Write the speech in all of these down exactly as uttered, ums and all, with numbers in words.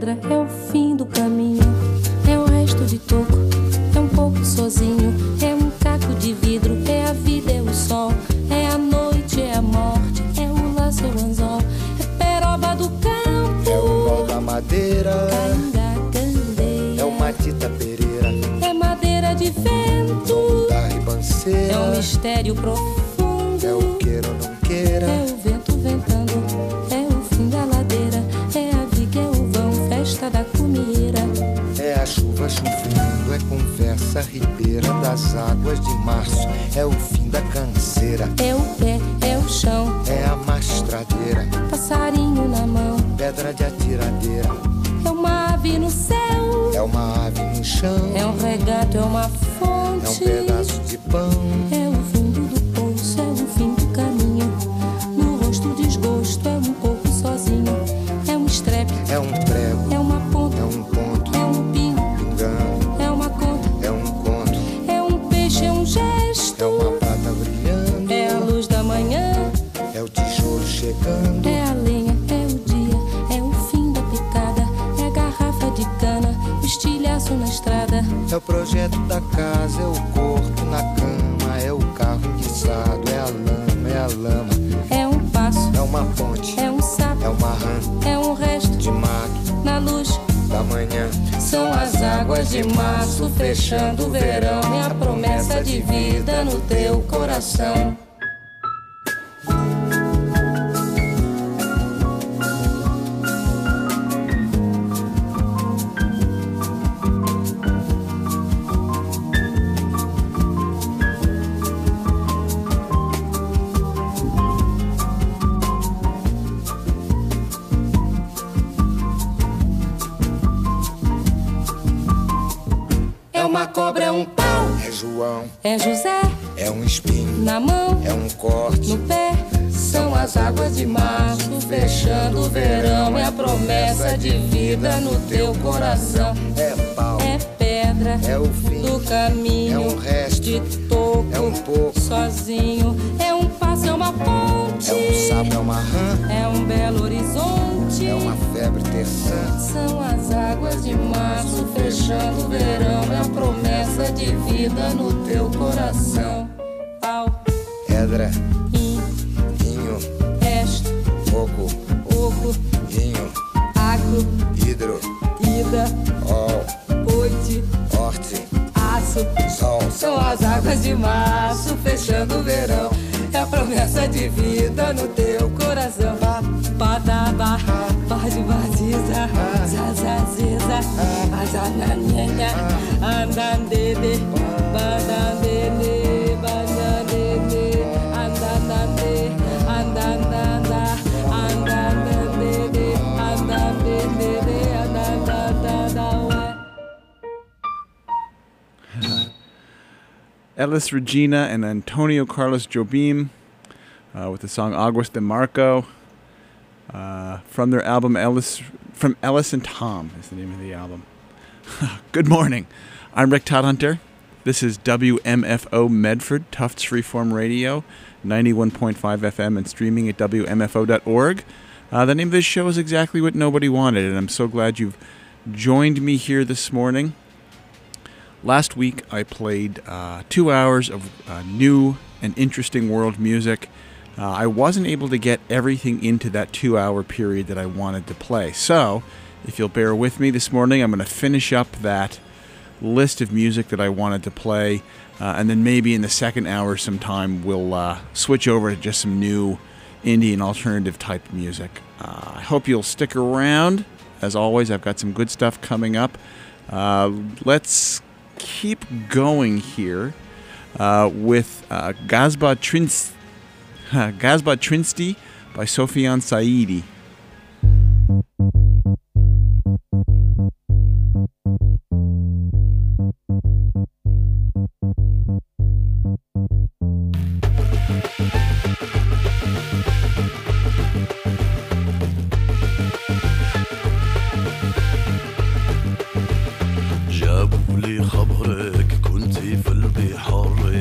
pedra, é o fim do caminho. É o resto de toco, é um pouco sozinho. É um caco de vidro, é a vida, é o sol. É a noite, é a morte, é o laço, é o anzol. É peroba do campo, é o nó da madeira, cainga, candeia, é o matita pereira, é madeira de vento, da ribanceira, é um mistério profundo, é o queira ou não queira, é o vento ventando, é o fim da ladeira, é a viga, é o vão, festa da comieira, é a chuva chovendo, é conversa ribeira das águas de março, é o fim da canseira, é o pé, é o chão, é a mastradeira, passarinho na mão, pedra de atiradeira, é uma ave no céu, é uma ave no chão, é um regato, é uma fonte, é um pedaço de pão, é o fundo do poço, é o fim do caminho, no rosto desgosto, é um pouco sozinho, é um estrepe, é um prego, é uma ponta, é um ponto, é um pingo, pingando, é uma conta, é um conto, é um peixe, é um gesto, é uma prata brilhando, é a luz da manhã, é o tijolo chegando, é a lenha, é o dia, é o fim da picada, é a garrafa de cana, o estilhaço na estrada, é o projeto da casa, é o corpo na cama, é o carro enguiçado, é a lama, é a lama, é um passo, é uma ponte, é um sapo, é uma rã é um resto de mato na luz da manhã. São as águas de março fechando o verão, é a promessa de vida no teu coração. É uma cobra, é um pau, É João, é José, é um espinho, na mão, é um corte, no pé. São as águas de março fechando o verão, é a promessa de vida no teu coração. é pau, É pedra é o fim, do caminho, é um resto, de toco, é um pouco, sozinho. É um passo, é uma ponte, é um sapo, é uma rã, é um belo horizonte. é uma febre terçã. São as águas de março fechando o verão, é a promessa de vida no teu coração. Pau, Pedra, in, inho, resto, oco, oco, inho, acro, hidro, ida, ol, oite, horte, aço. sol. São as águas de março fechando o verão, é a promessa de vida no teu coração. Padaba, bade badiza, zazaziza, azananenha, andandede, bandandede, bandandede, andandande, andandanda, andandandede, andandede, andandanda, ué. Elis Regina and Antonio Carlos Jobim uh, with the song Aguas de Marco uh, from their album Ellis from Ellis and Tom is the name of the album. Good morning. I'm Rick Todhunter. This is W M F O Medford, Tufts Freeform Radio, ninety-one point five F M and streaming at W M F O dot org. Uh, the name of this show is Exactly What Nobody Wanted, and I'm so glad you've joined me here this morning. Last week, I played uh, two hours of uh, new and interesting world music. Uh, I wasn't able to get everything into that two-hour period that I wanted to play. So, if you'll bear with me this morning, I'm going to finish up that list of music that I wanted to play, uh, and then maybe in the second hour sometime we'll uh, switch over to just some new indie and alternative type music. Uh, I hope you'll stick around. As always, I've got some good stuff coming up. Uh, let's keep going here uh, with uh, Gazba Trinst- Gazba Trinsti by Sofiane Saidi. جابوا لي خبرك كنتي في البحر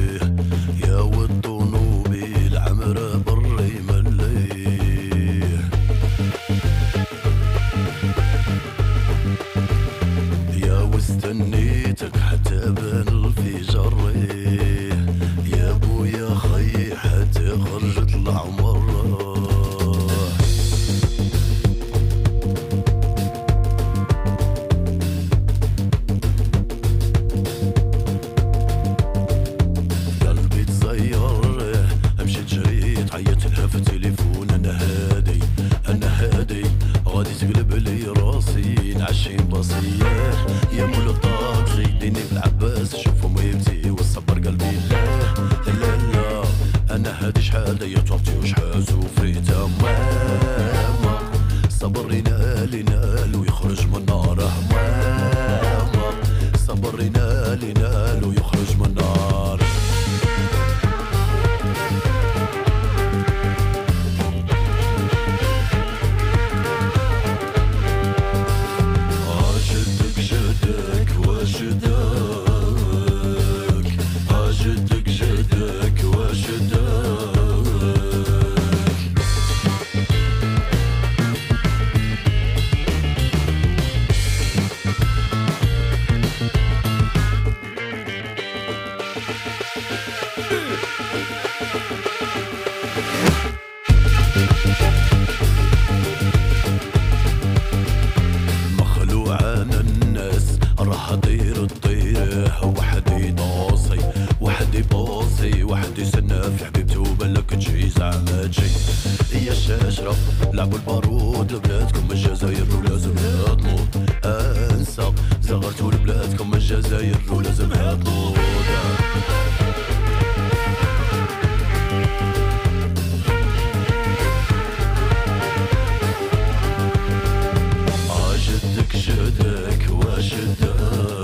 يا والطنوبي العمرة بري مليه شحال دايا طوفتي وشحال سوفريتا ماما صبر ينال ينال ويخرج من ناره ماما صبر ينال ينال ويخرج من النار عجدك جدك وجدك عجدك جدك وجدك طير الطيره وحدي طاصي وحدي باصي وحدي سناف حبيبتي وبلك تجي زعما تجي يا الشاشره لعبوا البارود لبلادكم الجزائر ولازم تنوض انسى زغرتوا لبلادكم الجزائر ولازم تنوض عجدك جدك وجدك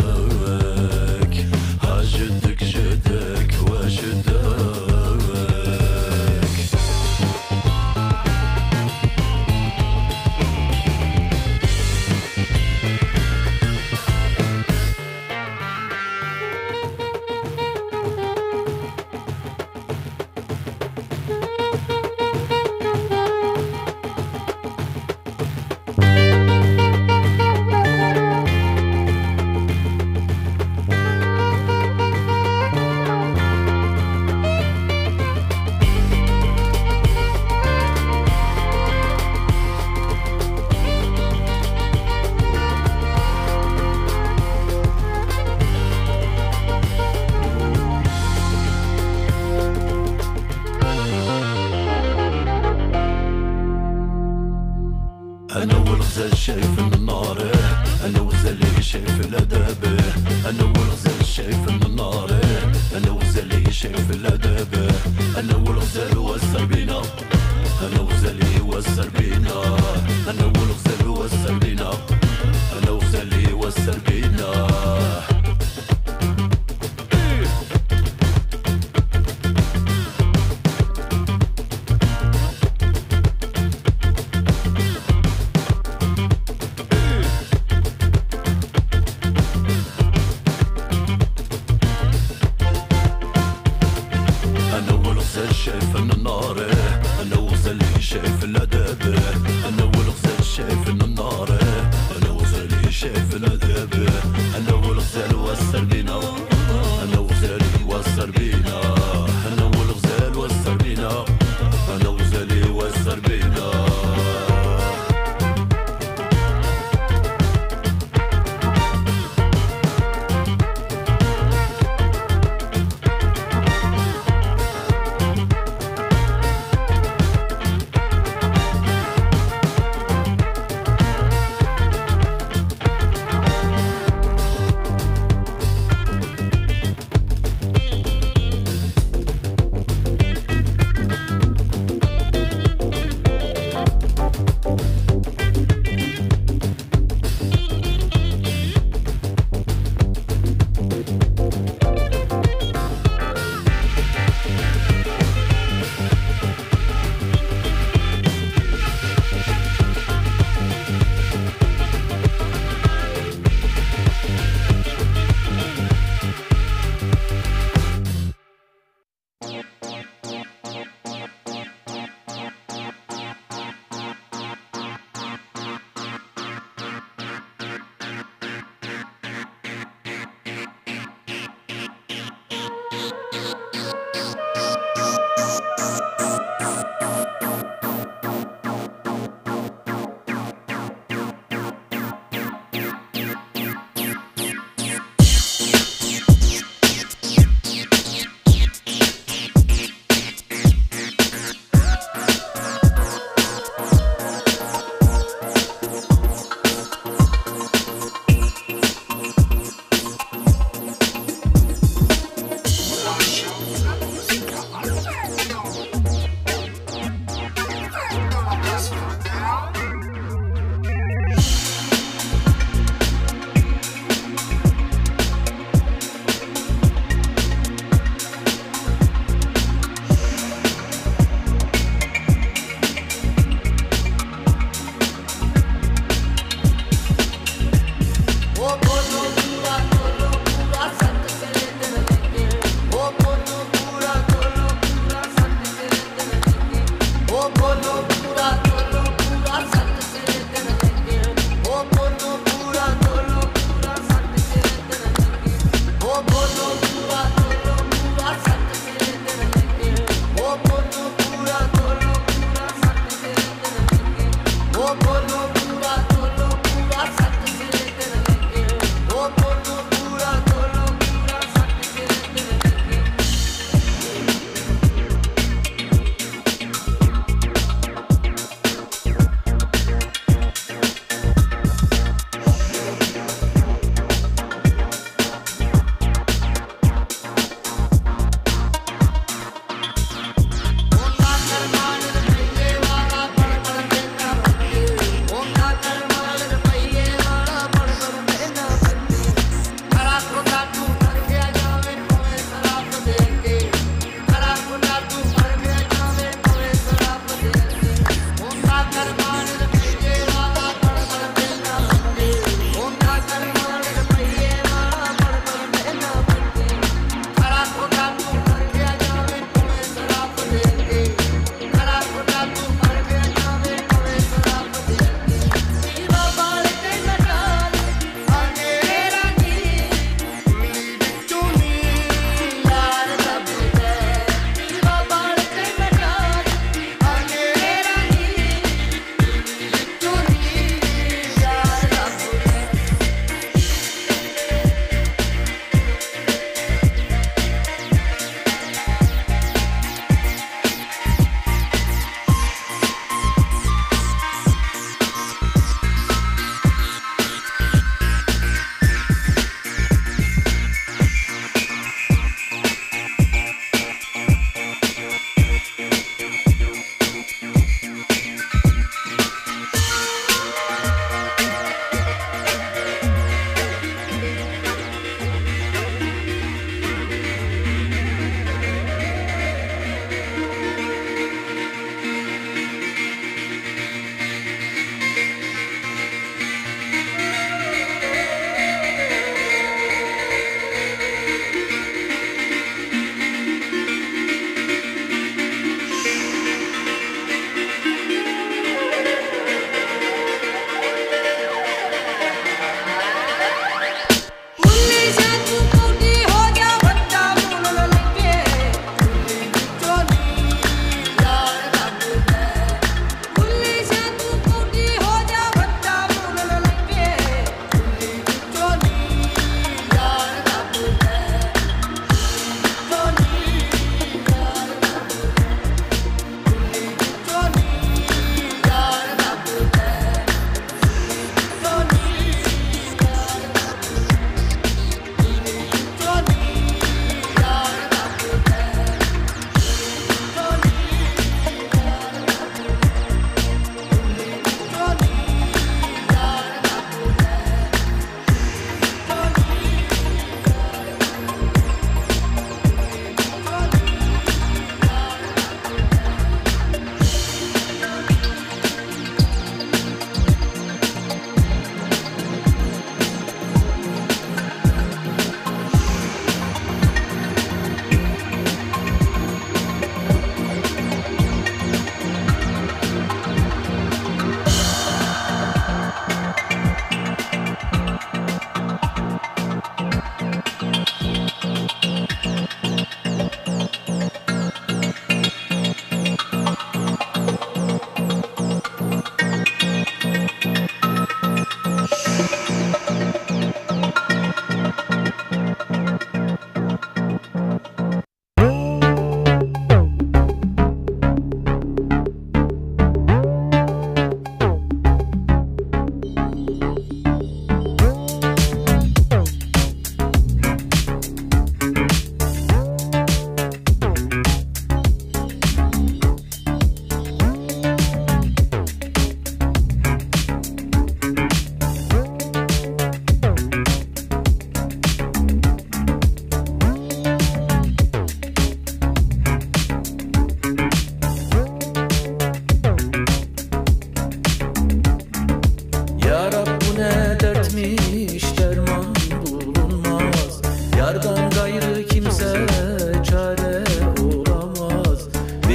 عجدك جدك وجدك انا والغزال شايف من النار انا والغزال شايف الاداب انا والغزال شايف من النار انا والغزال شايف الاداب انا والغزال وسر بينا انا والغزال وسر بينا انا والغزال وسر بينا انا والغزال وسر بينا شايف من النار انا وغزالي شايف الاداب انا والغزال شايف من النار انا وغزالي شايف الاداب انا والغزال وسر بينا انا وغزالي وسر بينا انا والغزال وسر بينا انا وغزالي وسر بينا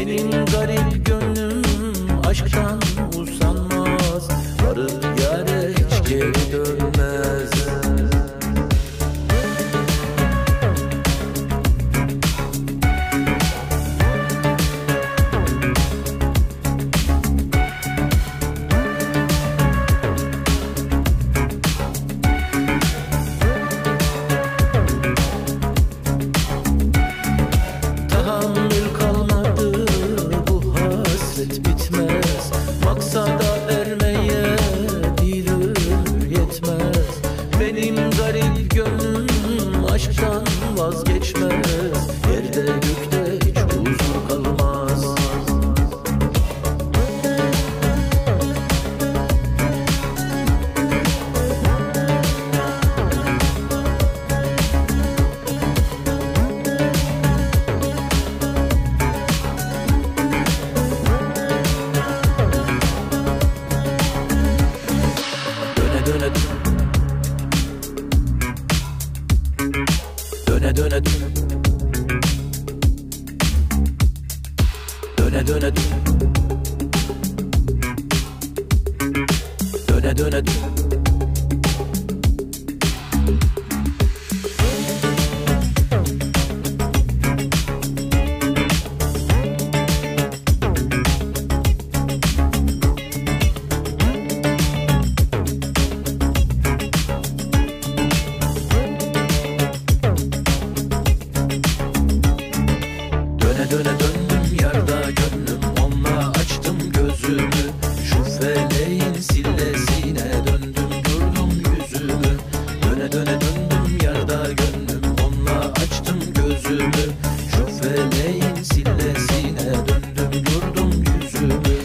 Benim garip gönlüm aşktan usanmaz, varır yâre hiç geri dönmez. Tahammül kalmadı, bu hasret bitmez. Maksada ermeye bir ömür yetmez. Benim garip gönlüm aşktan vazgeçmez. Yerde gökte hiç huzur kalmaz. Döne döne döne döne döne döne döne Döne döndüm yarda gönlüm, onunla açtım gözümü. Şu feleğin sillesine döndüm durdum yüzümü. Döne döne döndüm yarda gönlüm, onunla açtım gözümü. Şu feleğin sillesine döndüm durdum yüzümü.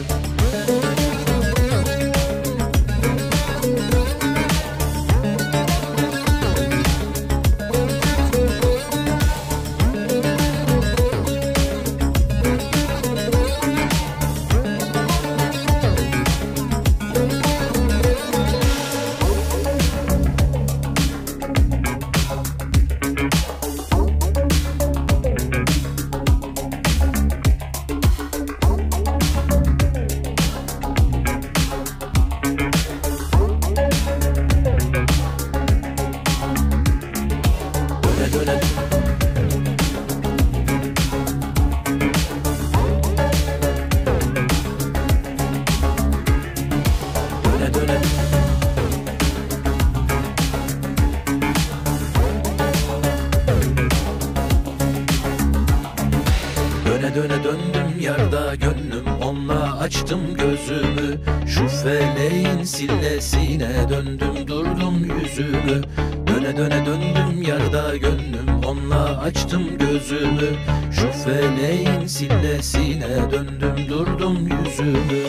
Döne döne döndüm yarda gönlüm, onunla açtım gözümü. Şu feleğin sillesine döndüm durdum yüzümü. Döne döne döndüm yarda gönlüm, onunla açtım gözümü. Şu feleğin sillesine döndüm durdum yüzümü.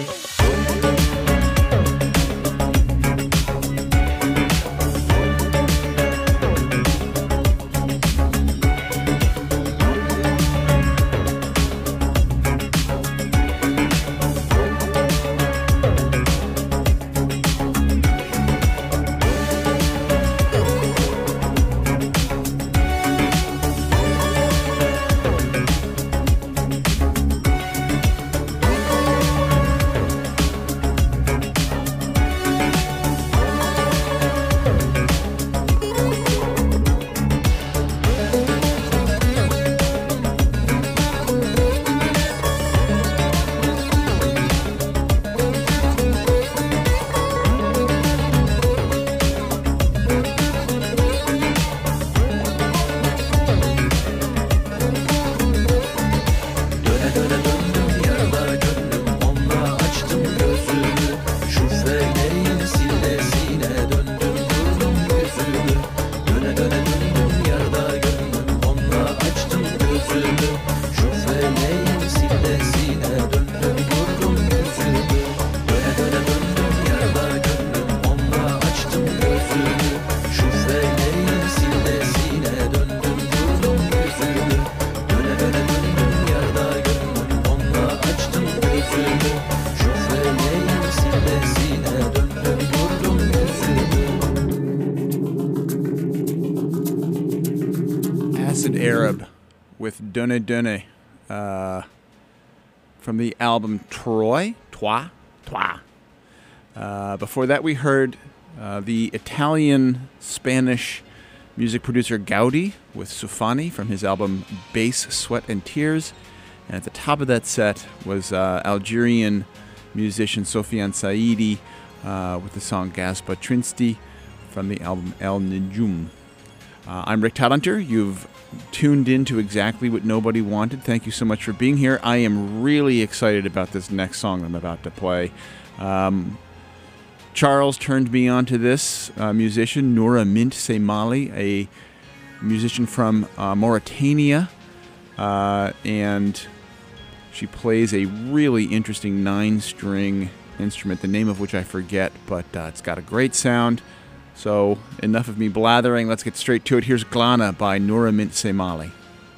Acid Arab with Done Done. Uh, from the album Troy, Toi, Toi. Uh, before that, we heard uh, the Italian-Spanish music producer Gaudi with Sufani from his album Bass, Sweat, and Tears. And at the top of that set was uh, Algerian musician Sofiane Saidi uh, with the song Gaspa Trinsti from the album El Nujum. Uh, I'm Rick Todhunter. You've tuned in to exactly what nobody wanted. Thank you so much for being here. I am really excited about this next song I'm about to play. Um, Charles turned me on to this uh, musician, Noura Mint Semali, a musician from uh, Mauritania, uh, and she plays a really interesting nine-string instrument, the name of which I forget, but uh, it's got a great sound. So enough of me blathering. Let's get straight to it. Here's Glana by Noura Mint Semali.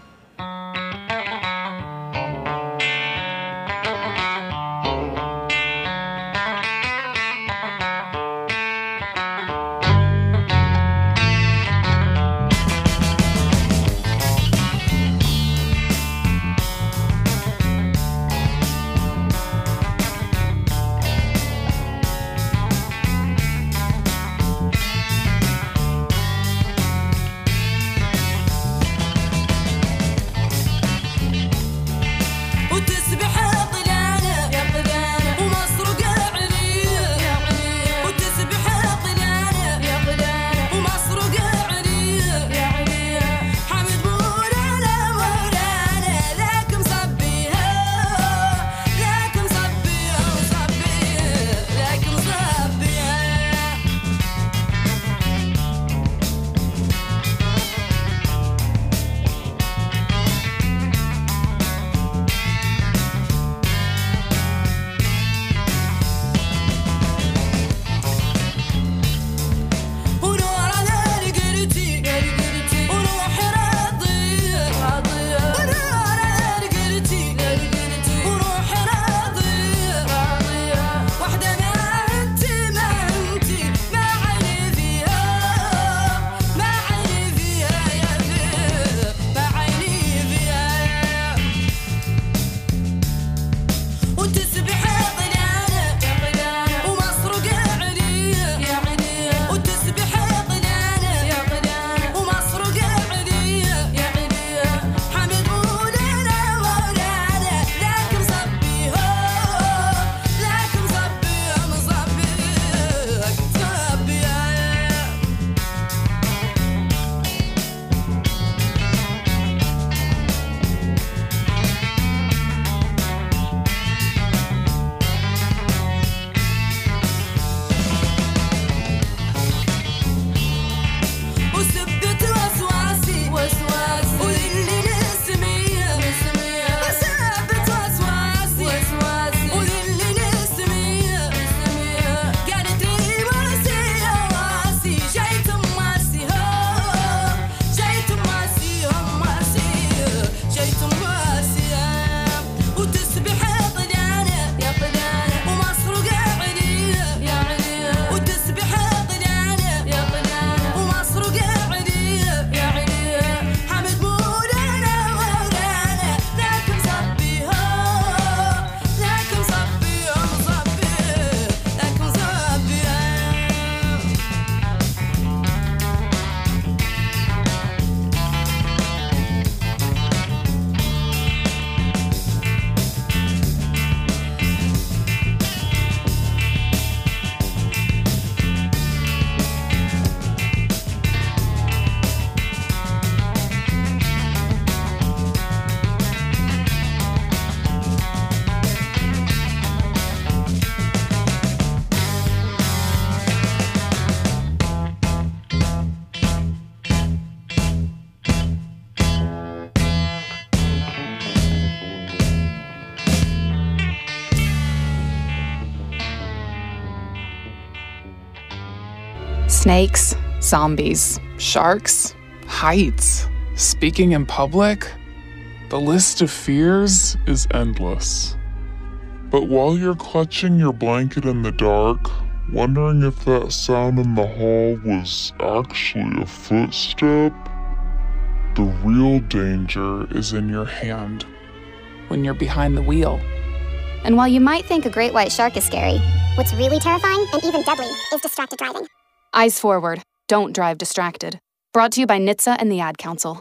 Snakes, zombies, sharks, heights, speaking in public. The list of fears is endless. But while you're clutching your blanket in the dark, wondering if that sound in the hall was actually a footstep, the real danger is in your hand. when you're behind the wheel. And while you might think a great white shark is scary, what's really terrifying and even deadly is distracted driving. Eyes forward. Don't drive distracted. Brought to you by N H T S A and the Ad Council.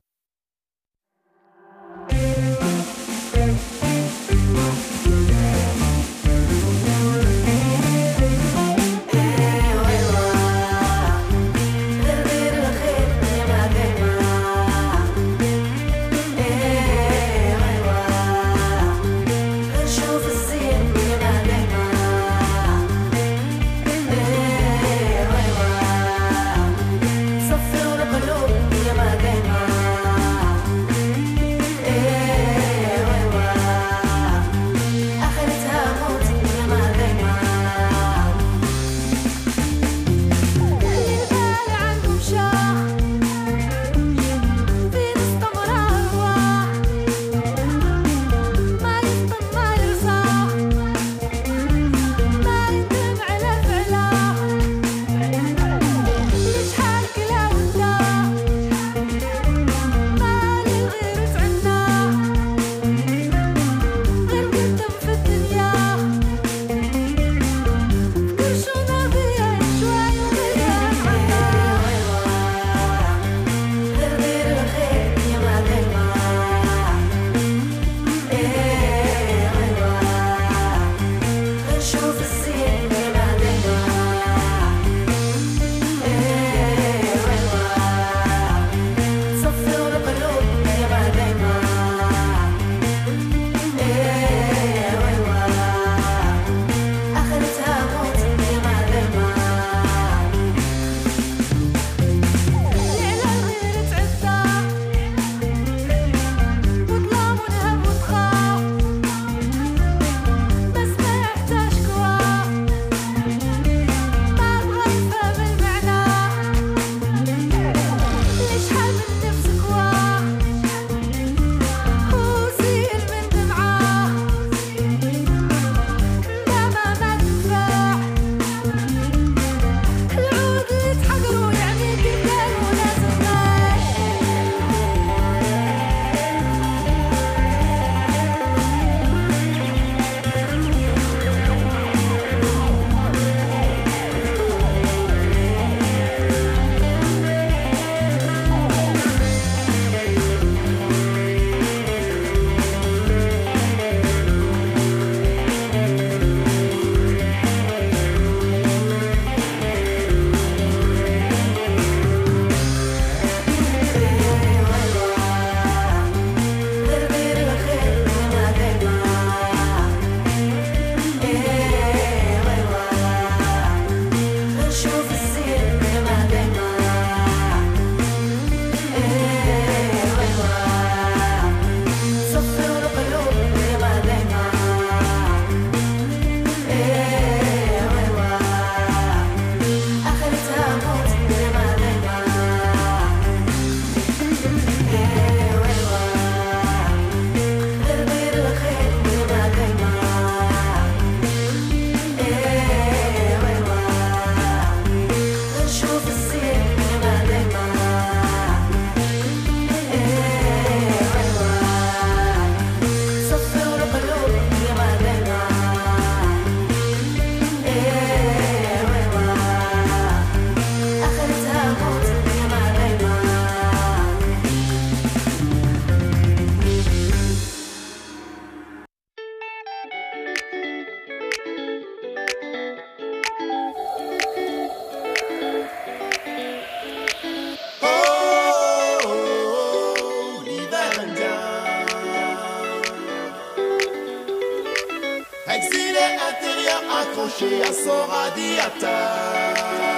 accroché à son radiateur.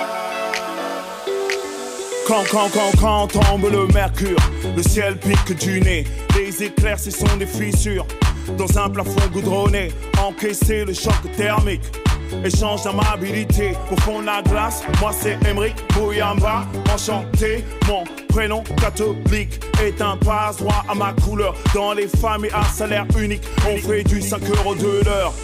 Quand, quand, quand, quand tombe le mercure, le ciel pique du nez. Les éclairs, ce sont des fissures dans un plafond goudronné. Encaisser le choc thermique, échange d'amabilité au fond de la glace. Moi c'est Emric Bouyamba, enchanté. Mon prénom catholique est un passe-droit à ma couleur. Dans les familles à salaire unique, on fait du cinq euros de l'heure.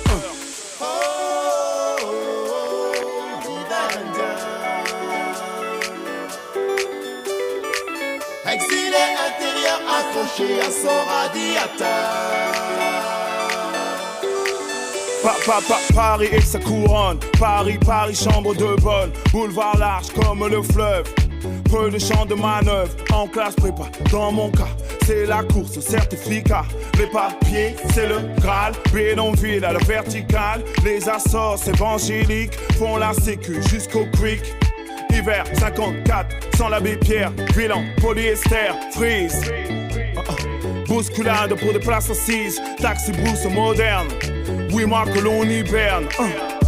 Exilé intérieur accroché à son radiateur. Pa, pa, pa, Paris et sa couronne. Paris, Paris, chambre de bonne. Boulevard large comme le fleuve. Peu de champs de manœuvre. En classe prépa, dans mon cas, c'est la course au certificat. Les papiers, c'est le Graal. Bédonville à la verticale. Les assos évangéliques font la sécu jusqu'au creek. Hiver cinquante-quatre, sans l'abbé Pierre. Huile en polyester, freeze. Uh, uh. Bousculade pour des places assises. Taxi brousse moderne. Oui, moi que l'on hiberne. Uh.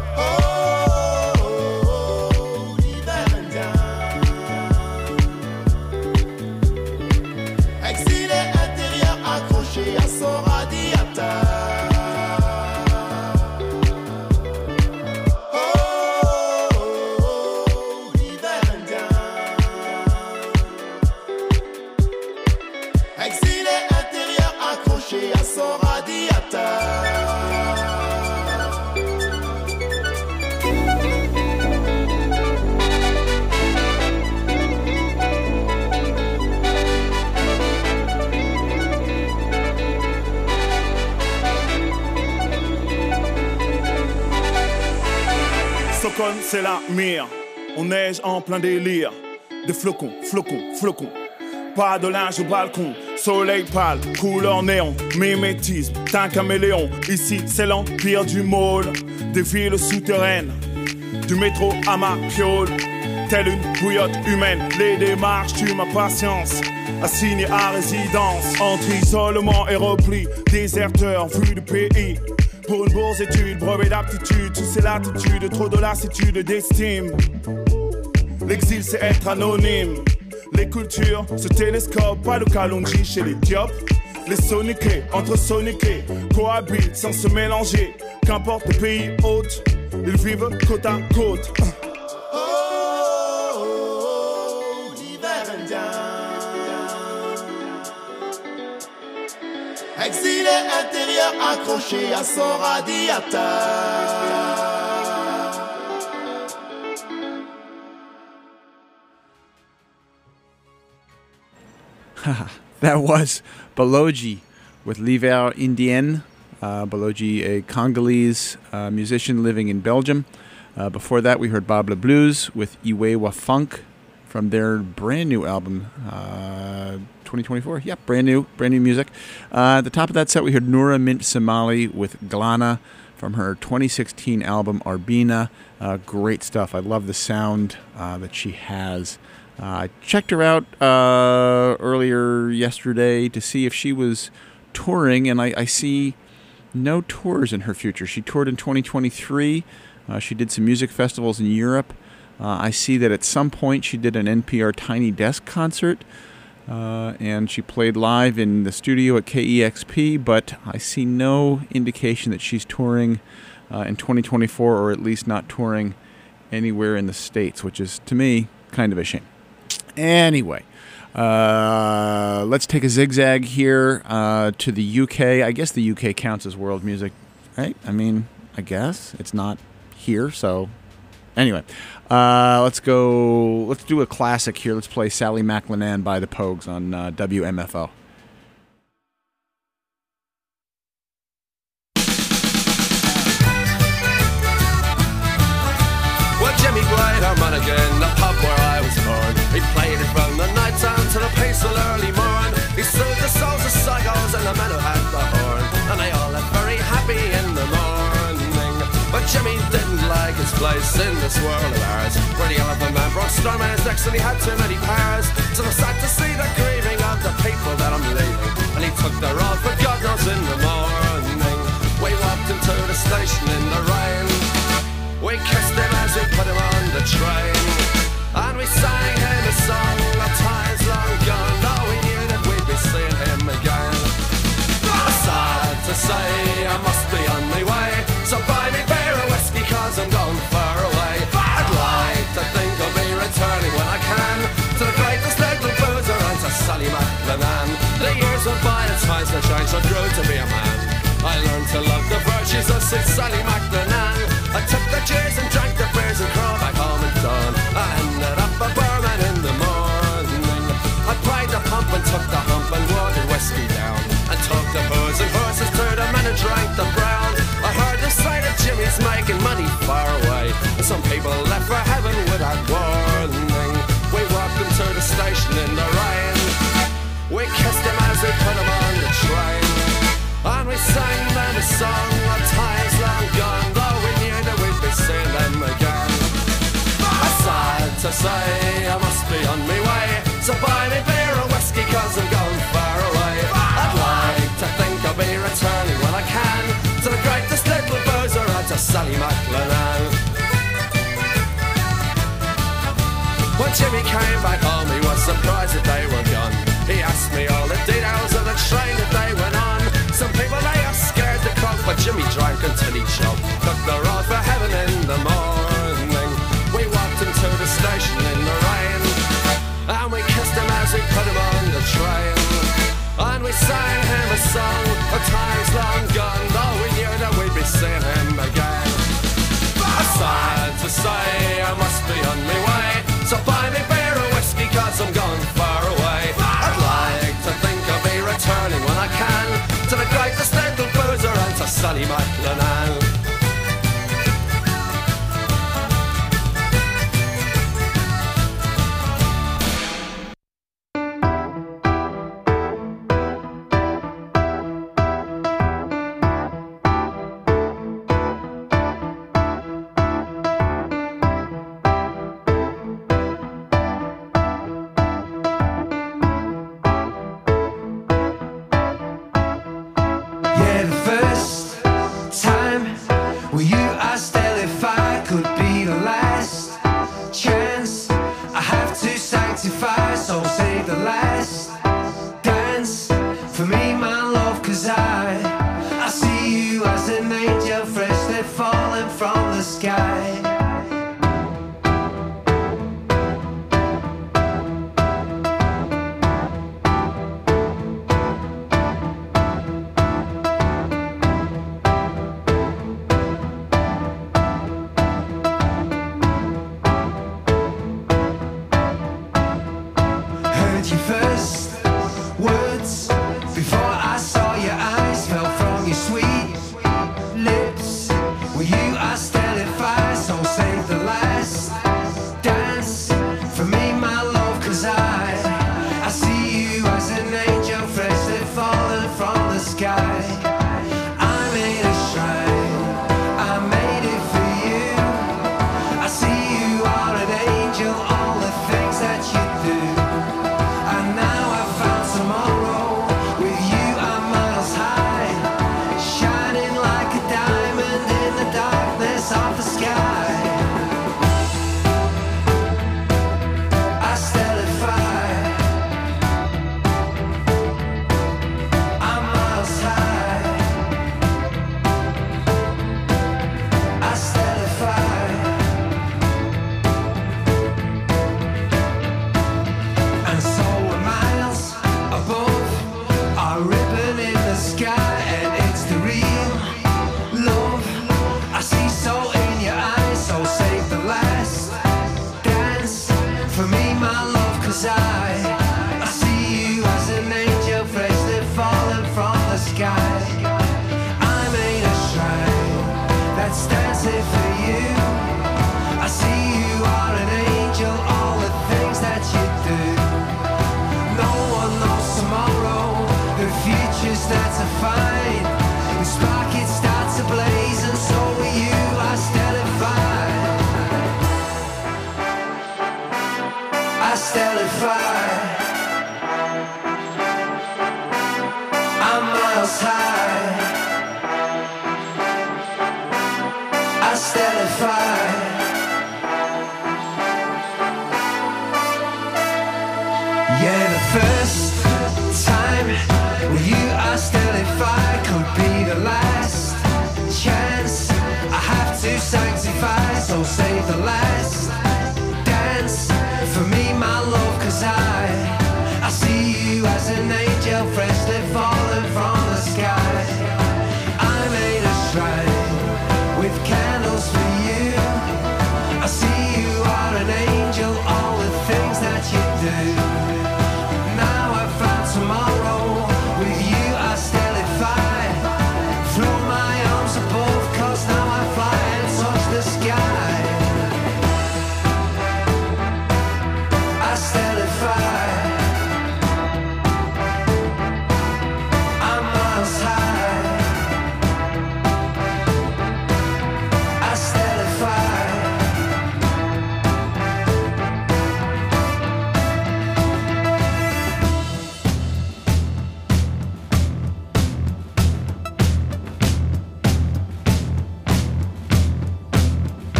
À son radiateur. Oh, oh, oh, hiver indien. Exilé intérieur accroché à son radiateur. Stockholm, c'est la mire. On neige en plein délire. Des flocons, flocons, flocons. Pas de linge au balcon. Soleil pâle, couleur néon. Mimétisme, teint caméléon. Ici, c'est l'empire du môle. Des villes souterraines. Du métro à ma piole. Telle une bouillotte humaine. Les démarches tuent ma patience. Assigné à résidence. Entre isolement et repli. Déserteur, vu du pays. Pour une bourse étude, brevet d'aptitude, sous ces latitudes, trop de lassitude d'estime. L'exil c'est être anonyme. Les cultures se télescopent, pas le Kalonji chez les Diop. Les soniqués, entre soniqués, cohabitent sans se mélanger. Qu'importe le pays hôte, ils vivent côte à côte. Oh, oh, oh, l'hiver indien. Exilé intérieur accroché à son radiateur. That was Baloji with L'Hiver Indien. Uh, Baloji, a Congolese uh, musician living in Belgium. Uh, before that, we heard Bable Blues with Iwewa Funk from their brand new album, uh, twenty twenty-four. Yeah, brand new, brand new music. Uh, at the top of that set, we heard Noura Mint Somali with Glana from her twenty sixteen album Arbina. Uh, great stuff. I love the sound uh, that she has. Uh, I checked her out uh, earlier yesterday to see if she was touring, and I, I see no tours in her future. She toured in twenty twenty-three. Uh, she did some music festivals in Europe. Uh, I see that at some point she did an N P R Tiny Desk concert, uh, and she played live in the studio at K E X P, but I see no indication that she's touring uh, in twenty twenty-four, or at least not touring anywhere in the States, which is, to me, kind of a shame. Anyway, uh, let's take a zigzag here uh, to the U K. I guess the U K counts as world music, right? I mean, I guess. It's not here, so... Anyway, uh, let's go, let's do a classic here. Let's play Sally McLennan by the Pogues on uh, W M F O. Well, Jimmy White, our man again, the pub where I was born. He played it from the night time to the peaceful early morn. He soothed the souls of psychos and the men who had the horn, and they all left very happy in the morning. But Jimmy didn't like his place in this world of ours, where the elephant man brought storm in his necks and he had too many powers. So I sad to see the grieving of the people that I'm leaving, and he took the road for God knows in the morning. We walked into the station in the rain. We kissed him as we put him on the train, and we sang him a song of times long gone. Though we knew that we'd be seeing him again. Sad to say, I must be on my way, so buy me beer or whiskey cause I'm going far away. I'd like to think I'll be returning when I can to the greatest little boozer and to Sally McLennan. The years went by and twice the shine so grew to be a man. I learned to love the virtues of Sid Sally McLennan. I took the cheers and drank the beers and crawled back home at dawn. I ended up a barman in the morning. I pried the pump and took the hump and watered whiskey down, and took the booze and horses to the men and drank the brown. I heard the sight of to Sally McLennan. When Jimmy came back home, he was surprised that they were gone. He asked me all the details of the train that they went on. Some people they are scared to croak, but Jimmy drank until he choked. Took the road for heaven in the morning. We walked him to the station in the rain, and we kissed him as we put him on the train. And we sang him a song of times long gone, though we knew that we'd be seeing him again. I'm sad to say I must be on my way, so buy me beer or whiskey cause I'm gone far away. I'd like to think I'll be returning when I can to the greatest little boozer and to Sally McLennan.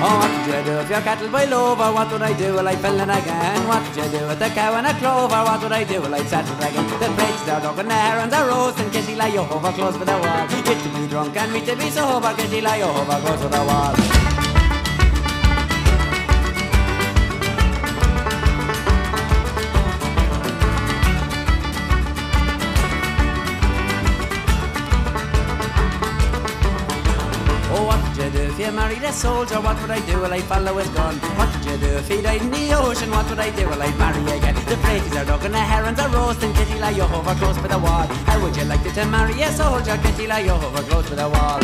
Oh, what did you do if your cattle boil over? What would I do? Well, I fell in again. What did you do with the cow and a clover? What would I do? Well, I'd settle again. The pigs are dug and the herons are roasting. Kitty lie over close to the wall. Get to be drunk and me to be sober. Kitty lie over close to the wall. If you married a soldier, what would I do? Well, I'd follow his gun. What did you do if he died in the ocean? What would I do? Well, I'd marry again. The praties are dug and the herons are roasting. Kitty lie over close by the wall. How would you like to, to marry a soldier? Kitty lie over close by the wall.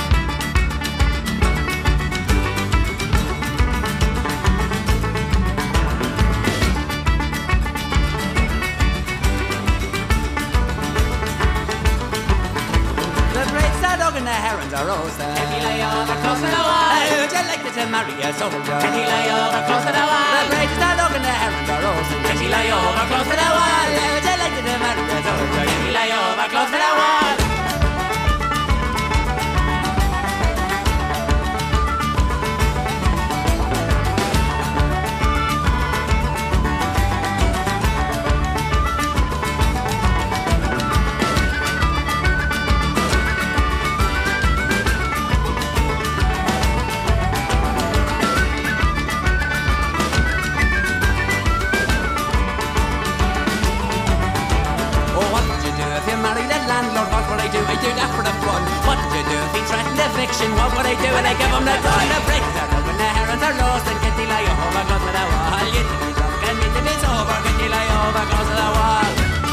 And the herons are roasting. Kitty lie over close to the wall. How would you like to marry a soldier? Kitty lie over close to the wall. The greatest dog and the herons are roasting. Kitty lie over close to the wall. How would you like to marry a soldier? Kitty lie over close to the wall. Eviction, what would I do when I give them the gun? The breaks are dug and the herons are lost. And Kitty lie over close to the wall. You to be drunk and me to be sober. Kitty lie over close to the wall.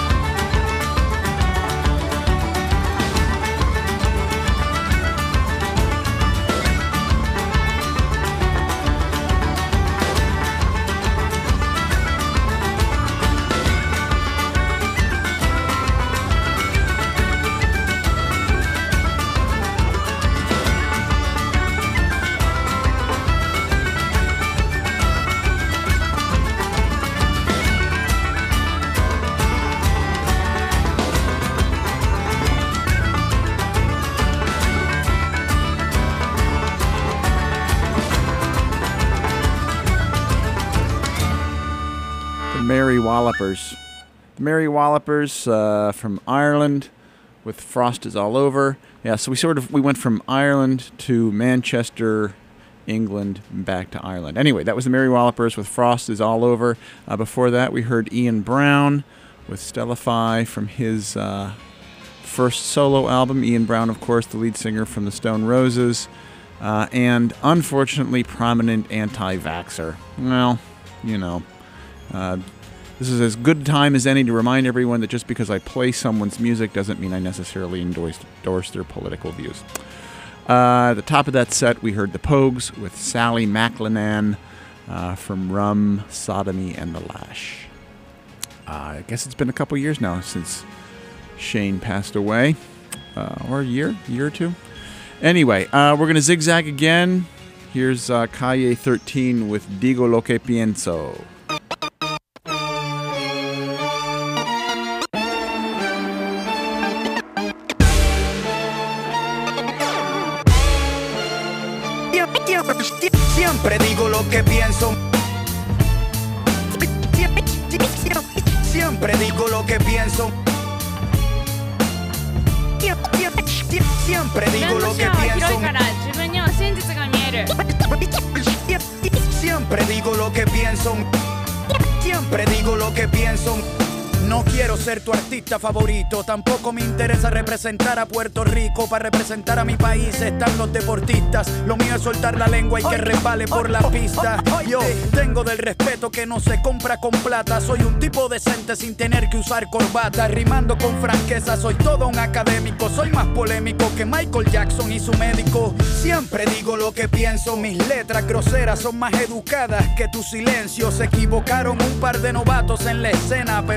Merry Wallopers. The Merry Wallopers uh, from Ireland with Frost Is All Over. Yeah, so we sort of we went from Ireland to Manchester, England, and back to Ireland. Anyway, that was the Merry Wallopers with Frost Is All Over. Uh, before that, we heard Ian Brown with Stellify from his uh, first solo album. Ian Brown, of course, the lead singer from the Stone Roses, uh, and unfortunately prominent anti-vaxxer. Well, you know. Uh, this is as good a time as any to remind everyone that just because I play someone's music doesn't mean I necessarily endorse, endorse their political views. Uh, at the top of that set, we heard the Pogues with Sally McLennan uh, from Rum, Sodomy, and the Lash. Uh, I guess it's been a couple years now since Shane passed away, uh, or a year, year or two. Anyway, uh, we're going to zigzag again. Here's uh, Calle thirteen with Digo Lo Que Pienso. Siempre digo lo que pienso. Siempre digo lo que pienso. Siempre digo lo que pienso. Siempre digo lo que pienso. Siempre digo lo que pienso. No quiero ser tu artista favorito, tampoco me interesa representar a Puerto Rico. Para representar a mi país están los deportistas. Lo mío es soltar la lengua y que resbale por la pista. Yo tengo del respeto que no se compra con plata. Soy un tipo decente sin tener que usar corbata. Rimando con franqueza, soy todo un académico. Soy más polémico que Michael Jackson y su médico. Siempre digo lo que pienso. Mis letras groseras son más educadas que tu silencio. Se equivocaron un par de novatos en la escena, pero se dijeron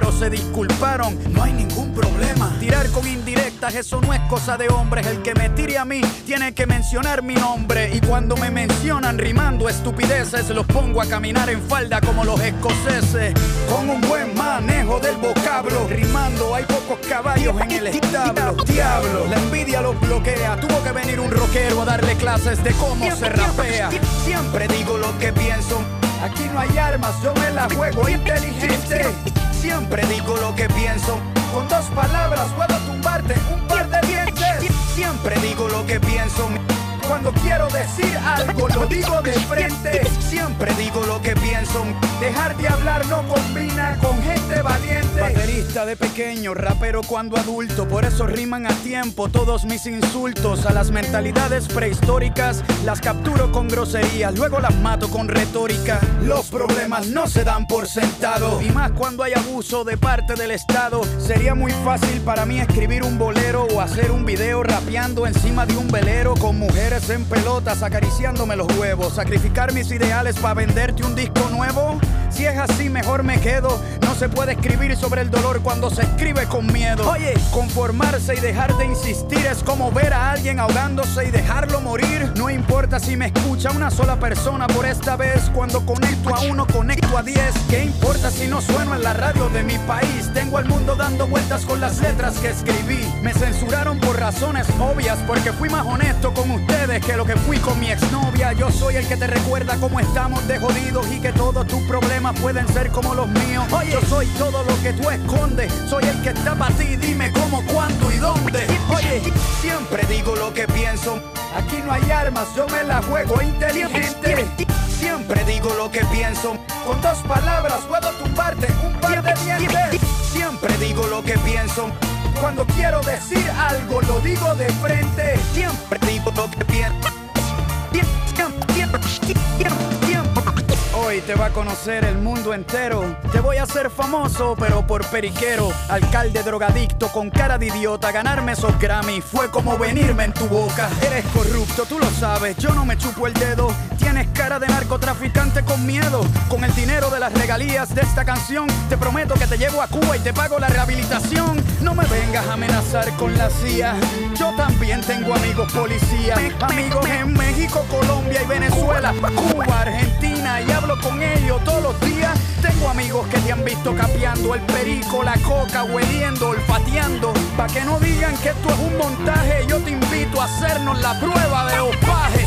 disculparon, no hay ningún problema. Tirar con indirectas, eso no es cosa de hombres. El que me tire a mí tiene que mencionar mi nombre. Y cuando me mencionan rimando estupideces, los pongo a caminar en falda como los escoceses. Con un buen manejo del vocablo, rimando hay pocos caballos en el establo. Diablo, la envidia los bloquea. Tuvo que venir un rockero a darle clases de cómo se rapea. Siempre digo lo que pienso. Aquí no hay armas, yo me la juego inteligente. Siempre digo lo que pienso. Con dos palabras puedo tumbarte un par de dientes. Siempre digo lo que pienso. Cuando quiero decir algo lo digo de frente. Siempre digo lo que pienso. Dejar de hablar no combina con gente valiente. Baterista de pequeño, rapero cuando adulto. Por eso riman a tiempo todos mis insultos. A las mentalidades prehistóricas las capturo con groserías, luego las mato con retórica. Los problemas no se dan por sentado, y más cuando hay abuso de parte del Estado. Sería muy fácil para mí escribir un bolero o hacer un video rapeando encima de un velero con mujeres en pelotas acariciándome los huevos. Sacrificar mis ideales para venderte un disco nuevo. Si es así mejor me quedo. No se puede escribir sobre el dolor cuando se escribe con miedo. Oye, conformarse y dejar de insistir es como ver a alguien ahogándose y dejarlo morir. No importa si me escucha una sola persona por esta vez. Cuando conecto a uno conecto a diez. ¿Qué importa si no sueno en la radio de mi país? Tengo al mundo dando vueltas con las letras que escribí. Me censuraron por razones obvias, porque fui más honesto con ustedes que lo que fui con mi exnovia. Yo soy el que te recuerda cómo estamos de jodidos y que todos tus problemas pueden ser como los míos. Oye, yo soy todo lo que tú escondes. Soy el que está para ti, dime cómo, cuándo y dónde. Oye, siempre digo lo que pienso. Aquí no hay armas, yo me la juego inteligente. Siempre digo lo que pienso. Con dos palabras puedo tumbarte un par de dientes. Siempre digo lo que pienso. Cuando quiero decir algo lo digo de frente. Siempre digo lo que pienso. Tiempo, tiempo, tiempo, tiempo. Hoy te va a conocer el mundo entero. Te voy a hacer famoso, pero por periquero. Alcalde drogadicto con cara de idiota. Ganarme esos Grammy fue como venirme en tu boca. Eres corrupto, tú lo sabes, yo no me chupo el dedo. Tienes cara de narcotraficante con miedo. Con el dinero de las regalías de esta canción te prometo que te llevo a Cuba y te pago la rehabilitación. No me vengas a amenazar con la C I A. Yo también tengo amigos policías. Amigos en México, Colombia y Venezuela, Cuba, Argentina, y hablo con ellos todos los días. Tengo amigos que te han visto capeando el perico, la coca, hueliendo, olfateando. Pa' que no digan que esto es un montaje, yo te invito a hacernos la prueba de opaje.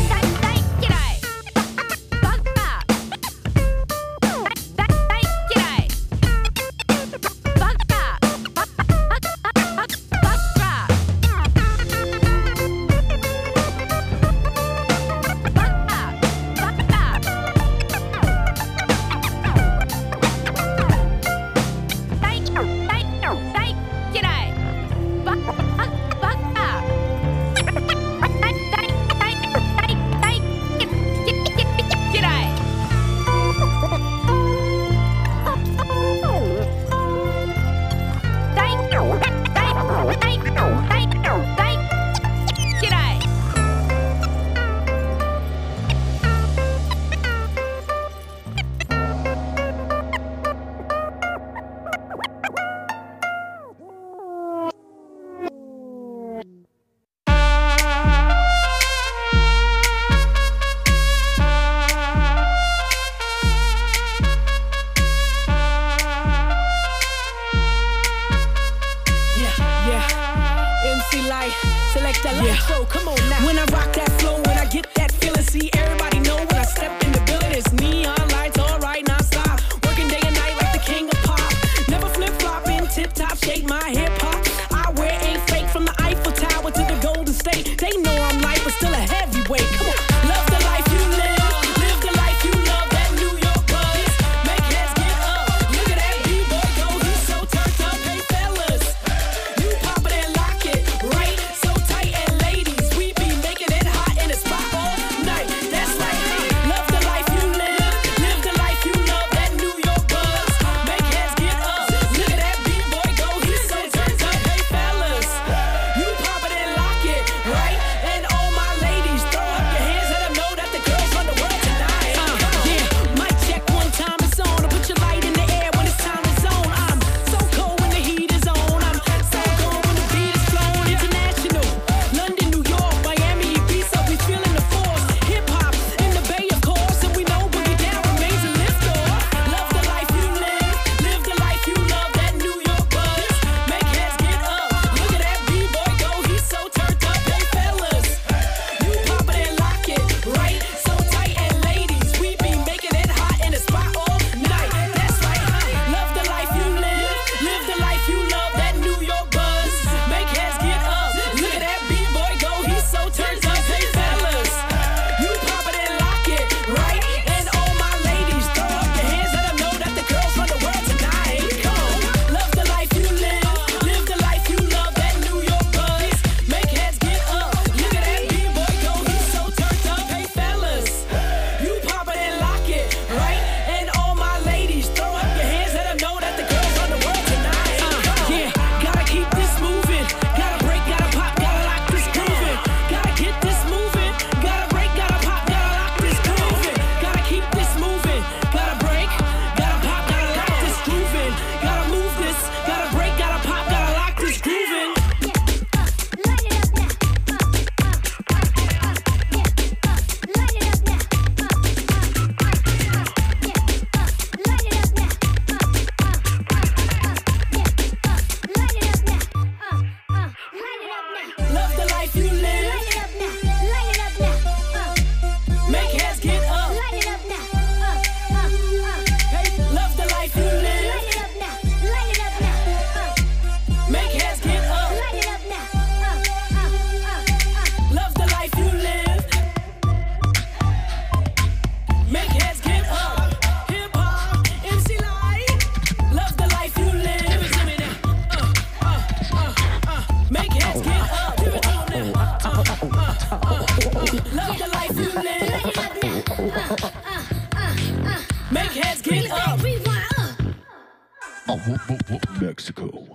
Mexico.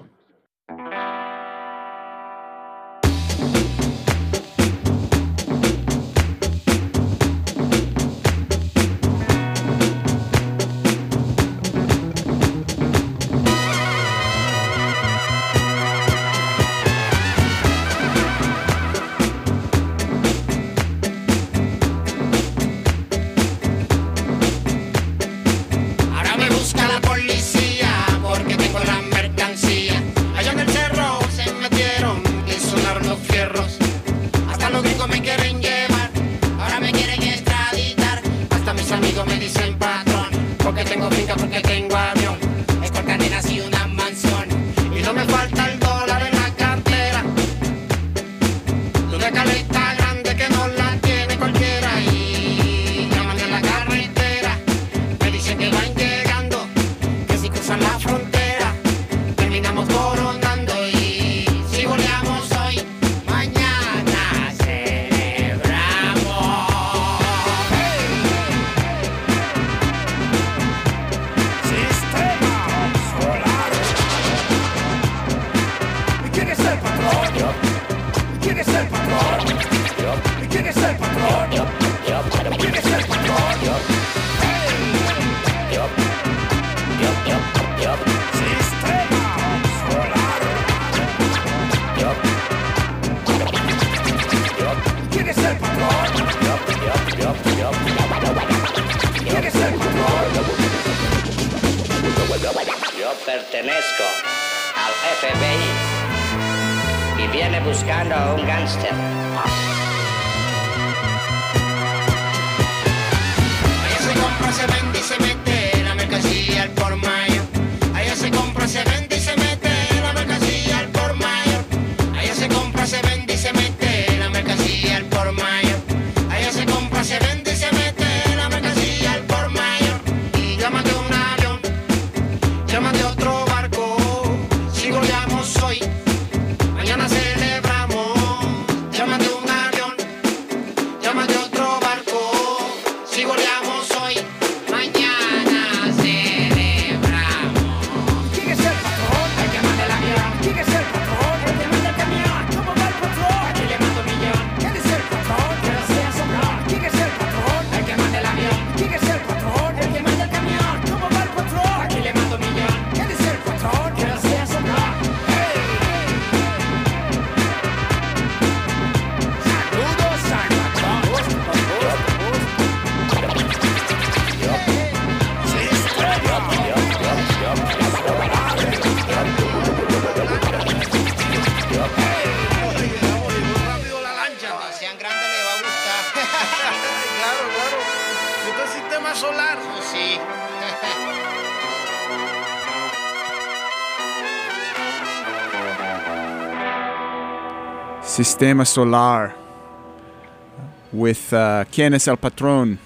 Pertenezco al F B I y viene buscando a un gángster. Allá se compra, se vende y se mete la mercancía al por mayor. Allá se compra, se vende y se mete la mercancía al por mayor. Allá se compra, se vende y se mete la mercancía al por mayor. Allá se compra, se vende y se mete la mercancía al por mayor. Y llámate un avión, llámate otro barco, si goleamos hoy, mañana celebramos. Llámate un avión, llámate otro barco, si goleamos hoy, mañana celebramos. ¿Quién es el patrón? El que manda el avión. ¿Quién es el patrón? El que manda el camión. ¿Cómo va el patrón? Aquí le mando un millón. ¿Quién es el patrón? Que no sea soplón. ¿Quién es el patrón? El que manda el avión. ¿Quién es el patrón? El que manda el camión. ¿Cómo va el patrón? Aquí le mando un millón. ¿Quién es el patrón? Que no sea soplón. Saludos al patrón. Rápido la lancha. Cuando sean grandes le va a gustar. Claro, claro. Esto es sistema solar. Sí. Sistema Solar with uh, ¿Quién es el Patrón?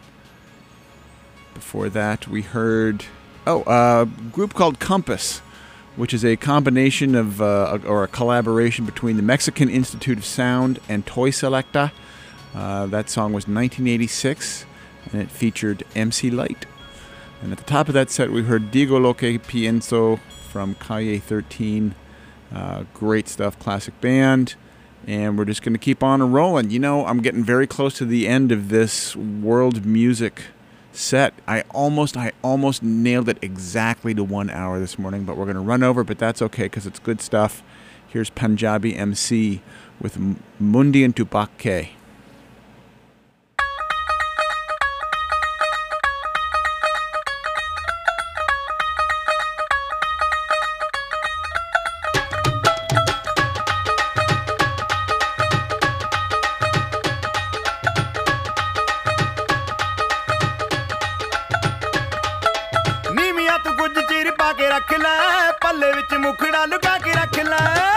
Before that, we heard oh a group called Compass, which is a combination of uh, or a collaboration between the Mexican Institute of Sound and Toy Selecta. Uh, that song was nineteen eighty-six, and it featured M C Light. And at the top of that set, we heard Digo Lo Que Pienso from Calle thirteen. Uh, great stuff, classic band. And we're just going to keep on rolling. You know, I'm getting very close to the end of this world music set. I almost, I almost nailed it exactly to one hour this morning, but we're going to run over, but that's okay because it's good stuff. Here's Punjabi M C with Mundi and Tupac K. ਨੀਵੀਆਂ ਤੂੰ ਕੁਝ ਚਿਰ ਪਾ ਕੇ ਰੱਖ ਲੈ ਪੱਲੇ ਵਿੱਚ ਮੁਖੜਾ ਲੁਕਾ ਕੇ ਰੱਖ ਲੈ